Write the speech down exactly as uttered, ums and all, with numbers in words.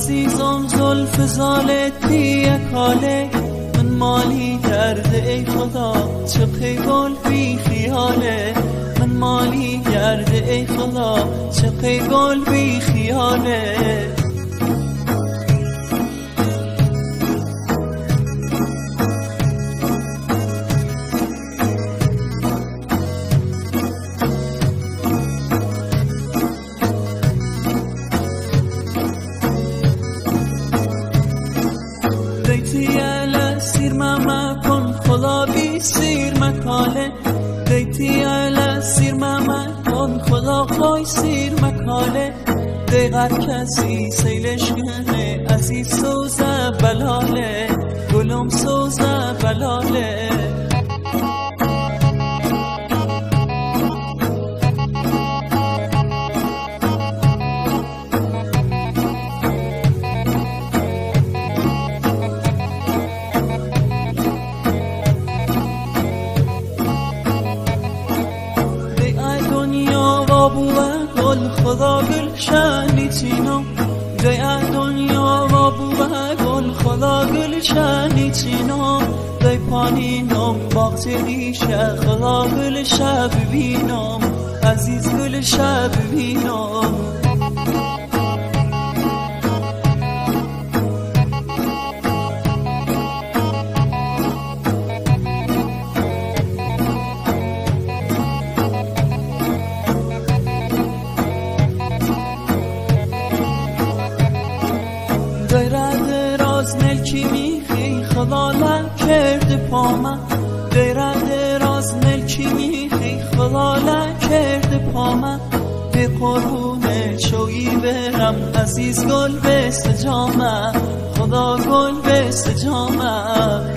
عزیزم زلف زالتی کاله، من مالی کرده ای خدا چه گل بی خیاله، من مالی کرده ای خدا چه گل بی خیاله. دیتی سیر ماما کن خدا بی سیر مکاله، دیتی سیر ماما کن خدا خوی سیر مکاله، دیگر کسی سیلش کنه عزیز سوزه بلاله، گلم سوزه بلاله. گل خدا گلشنی چینو، جای دنیا و بوه گل خدا گلشنی چینو، جای پانینم باغچه ریشه خدا گلشه ببینم، عزیز گلشه ببینم. دیره دراز ملکی میخی خدا لکرد پامه، دیره دراز ملکی میخی خدا لکرد پامه، به قربون شویی برم عزیز گل به استجامه، خدا گل به استجامه.